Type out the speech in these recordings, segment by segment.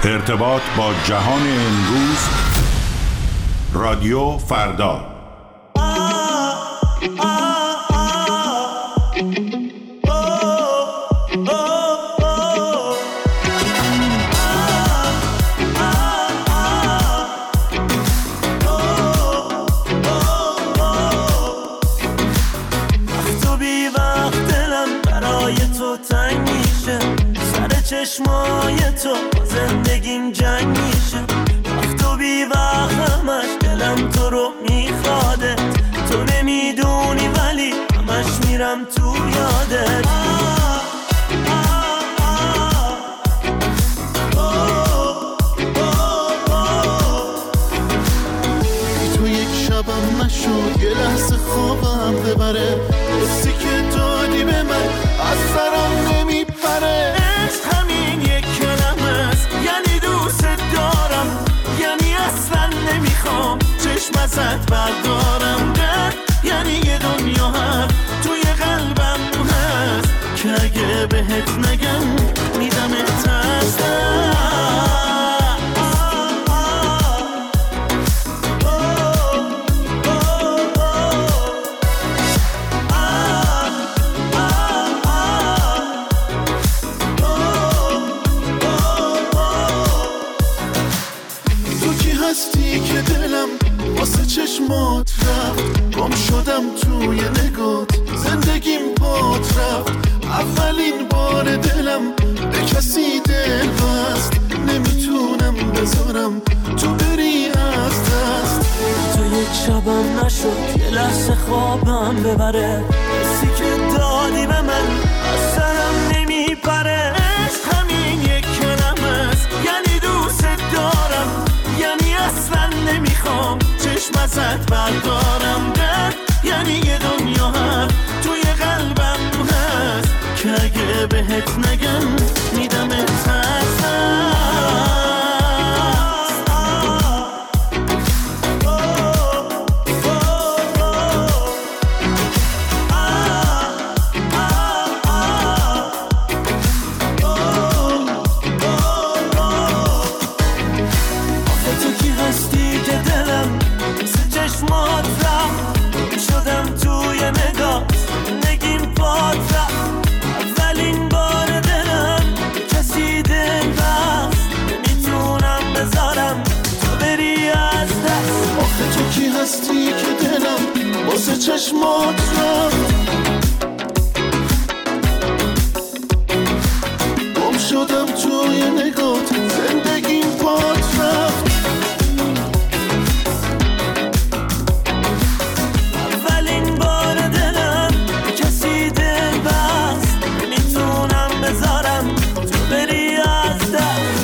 ارتباط با جهان امروز. رادیو فردا. چشمای تو زندگیم جنگ میشه، وقت و بی وقتمش دلم تو رو میخواده، تو نمیدونی ولی همش میرم تو یادت. تو یک شبم نشد یه لحظه خوابم ببره، حسی که دادی به من از سرم نمیپره. همین یک کلمه است، یعنی دوست دارم، یعنی اصلا نمیخوام چشم ازت بردارم. درد یعنی یه دنیا هست توی قلبم هست که اگه بهت نگم میدمت از که دلم واسه چشمات رفت، گم شدم توی نگات، زندگیم بات رفت. اولین بار دلم به کسی دل بست، نمیتونم بذارم تو بری از دست. تو یک شبم نشد یه لحظه خوابم ببره، حسی که دادی به من از سرم نمیپره. همین یک کلمه است، یعنی دوست دارم، یعنی اصلا نمیخوام چشم ازت بردارم. درد یعنی یه دنیا هست توی قلبم هست که اگه بهت نگم میدمت از هستی که دلم واسه چشمات رفت، گم شدم توی نگات، زندگیم بات رفت. اولین بار دلم کسی دل بست، میتونم بذارم تو بری از دست.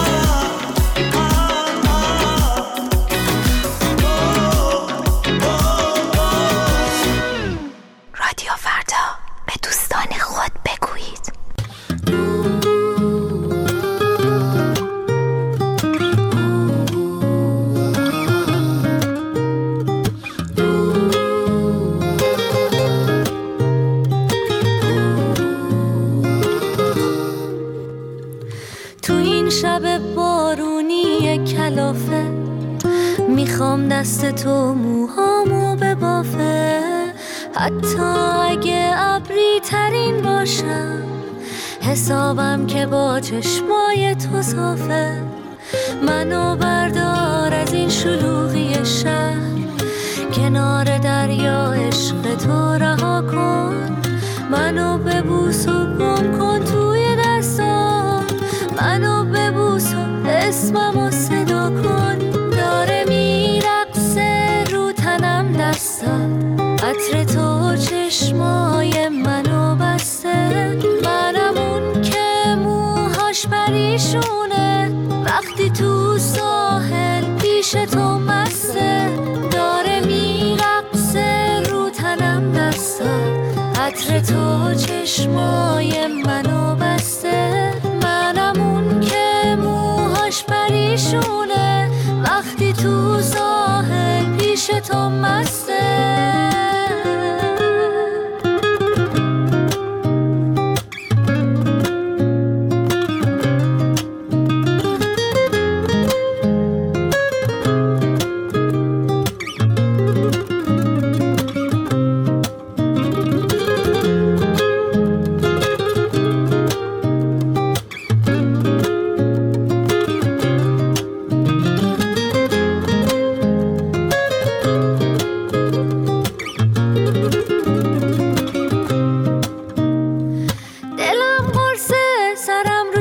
میخوام دست تو موهامو ببافه، حتی اگه ابری ترین باشم، حسابم که با چشمای تو صافه. منو بردار از این شلوغی شهر، کنار دریا عشق تو رها کن. منو ببوس و گم کن توی دستام، منو ببوس و اسممو صدا کن. داره میرقصه رو تنم دستات، عطر تو چشمای منو بسته. منم اون که موهاش پریشونه، وقتی تو ساحل پیش تو مسته. داره میرقصه رو تنم دستات، عطر تو چشمای منو بسته. منم اون که موهاش پریشونه، وقتی تو ساحل پیش تو مسته.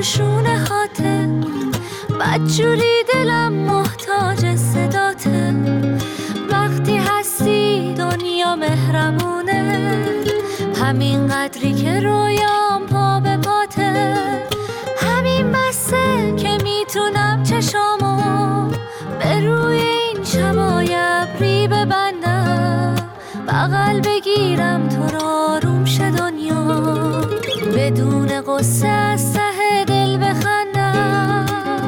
تو شونه هاته، بدجوری دلم محتاج صداته. وقتی هستی دنیا مهربونه، همین قدری که رویام پا به پاته. همین بسه که میتونم چشامو به روی این شبای ابری ببندم، بغل بگیرم تو را آروم شه دنیا، بدون قصه از ته دل بخندم.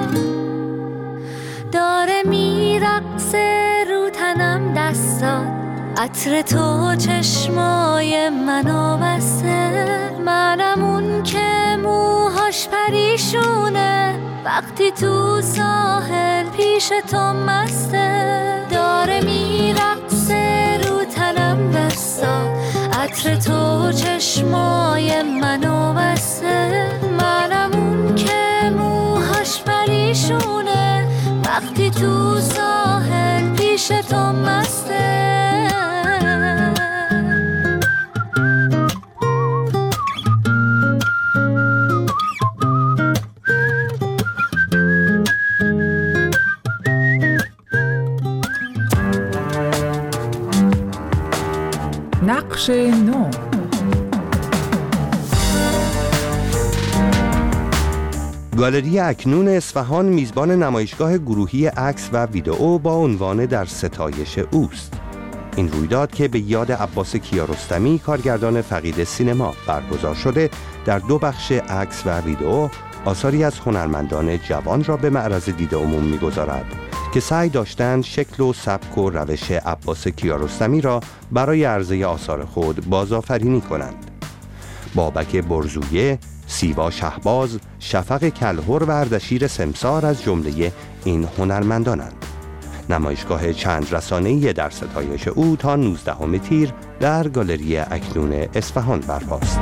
داره میرقصه رو تنم دستات، عطر تو چشمای منو بسته. منم اون که موهاش پریشونه، وقتی تو ساحل پیش تو مسته. داره میرقصه رو تنم دستات، عطر تو چشمای منو بسته. منم اون که موهاش پریشونه، وقتی تو ساحل پیش تو مسته. نقش نو. گالری اکنون اصفهان میزبان نمایشگاه گروهی عکس و ویدئو با عنوان در ستایش اوست. این رویداد که به یاد عباس کیارستمی کارگردان فقید سینما برگزار شده، در 2 بخش عکس و ویدئو آثاری از هنرمندان جوان را به معرض دید عموم می‌گذارد که سعی داشتند شکل و سبک و روش عباس کیارستمی را برای عرضه آثار خود بازآفرینی کنند. بابک برزویه، سیوا شهباز، شفق کلهر و اردشیر سمسار از جمله این هنرمندانند. نمایشگاه چند رسانه‌ای در ستایش او تا 19 تیر در گالری اکنون اصفهان برپاست.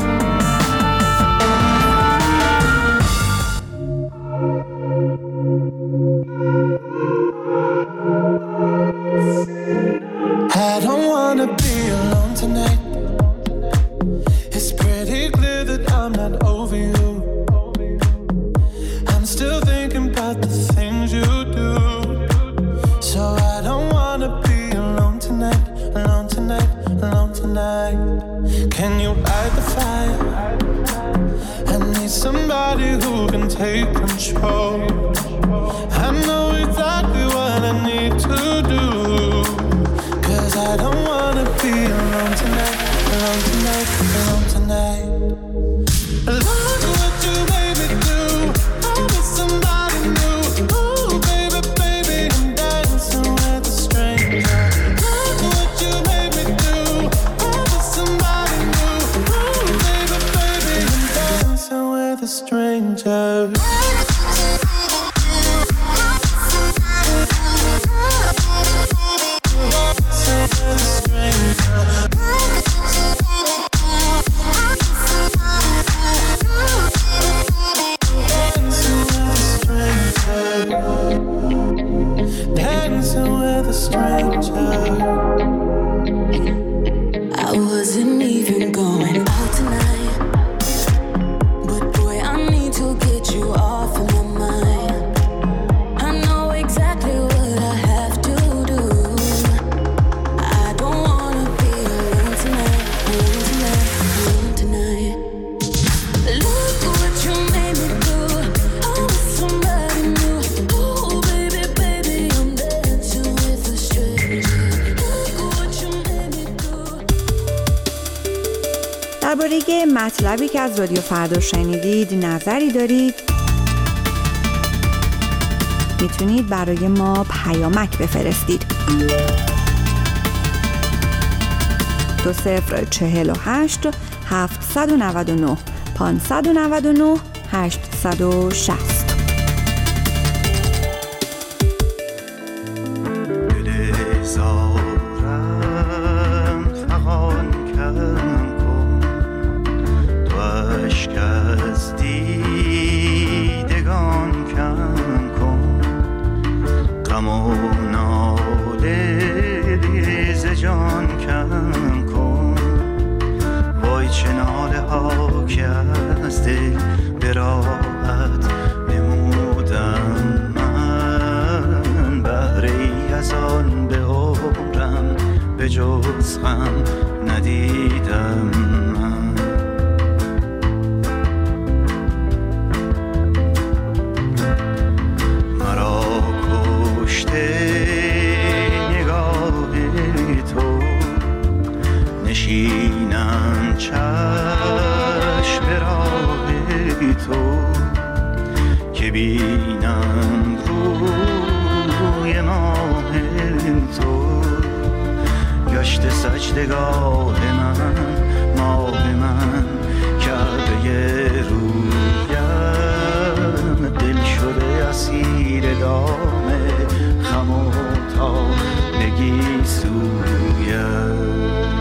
I don't wanna be alone tonight. It's pretty clear that I'm not over you. I'm still thinking about the things you do. So I don't wanna be alone tonight, alone tonight, alone tonight. Can you light the fire? I need somebody who can take control. I know exactly what I need to do. I don't wanna be alone tonight, alone tonight, alone tonight. Look what you made me do. I need somebody new. Ooh, baby, baby, I'm dancing with a stranger. Look what you made me do. I need somebody new. Ooh, baby, baby, I'm dancing with a stranger. I wasn't even going out tonight, but boy, I need to get you off of my mind. I know exactly what I have to do. I don't wanna be alone tonight, alone tonight, alone tonight. Look what you made me do. I was somebody new. Oh baby, baby, I'm dancing with a stranger. Look what you made me do. درباره مطلبی که از رادیو فردا شنیدید نظری دارید، میتونید برای ما پیامک بفرستید. 2048 799 599 860. چه ناله ها که از دل به راحت هم ندیدم من. مرا کشته نگاه تو، نشینم چشم راه تو، که بینم روی ماه تو، گشت سجدگاه من ماه من، کعبه رویم دل شده اسیر دام خم و تابگی سویم.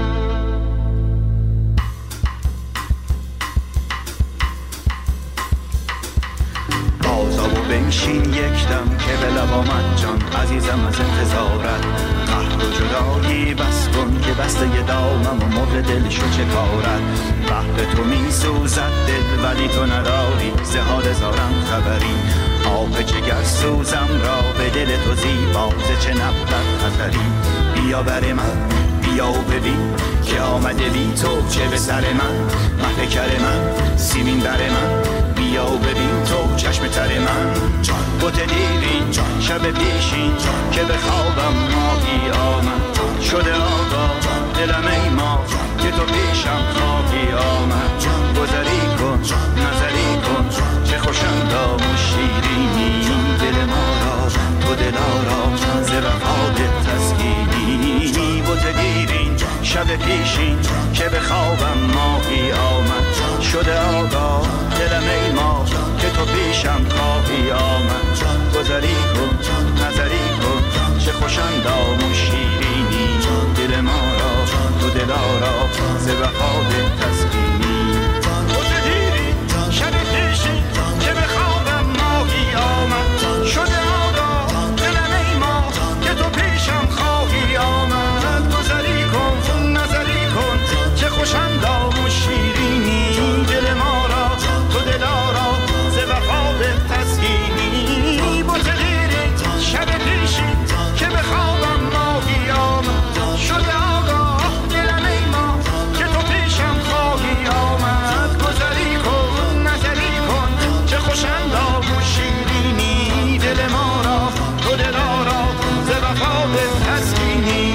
بنشین یک دم که به لب آمد جان عزیزم از انتظارت، قهر و جدایی بس کن که بسته ی دامم و مرغ دل شو چه کارت. بحر تو می سوزد دل ولی تو نداری ز حال زارم خبری، آب جگر سوزم را به دل تو زیبا ز چه نبود خطری. بیا بر من بیا و ببین که آمده بی تو چه به سر من، محفکر من سیمین بر من، بیا و ببین تو چشم تر من. بوت دیرین شب پیشین که به خوابم ماهی آمد، شده آقا دلم ای ما که تو پیشم خواهی آمد. گذری کن نظری کن چه خوشندام و شیرینی، دل ما را تو دلارا ز وفات تسکینی. بوت دیرین شب پیشین که به خوابم ماهی آمد، شده آقا دلم ای ما که تو پیشم خواهی آمد. گذری کن نظری کن چه خوشندام و شیرینی، دل ما را تو دلارا ز وفات تسکینی. بوت دیرین شب پیشین که به خوابم ماهی آمد، شده آقا دلم ای ما که تو پیشم خواهی آمد. گذری کن نظری کن چه خوشندام و شیرینی، دل ما را تو دلارا ز وفات تسکینی. بوت دیرین شب پیشین که به خوابم ماهی آمد، شده آقا دلم ای ما که تو پیشم خواهی آمد. گذری کن نظری کن چه خوشندام و شیرینی، دل ما را تو دلارا ز وفات تسکینی.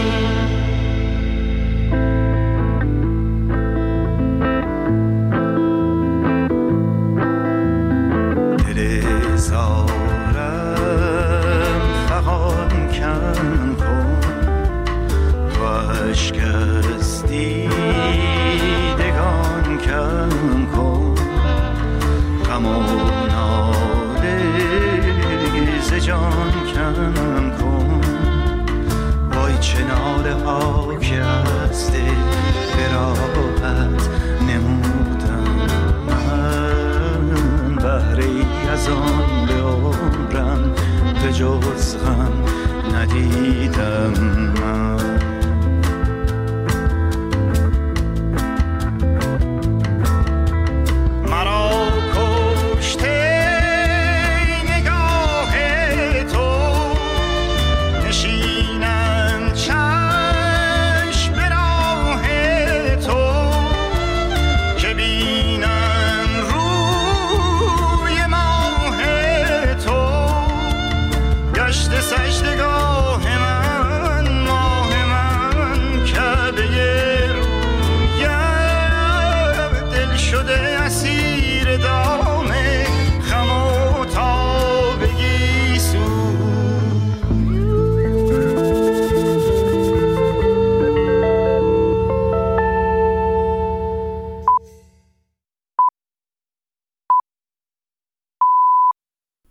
دیدگان کم کن، غم و ناله ز جان کم کن. وای چه ناله ها که از دل به راحت نمودم من، بهره ای از آن به عمرم به جز غم ندیدم من.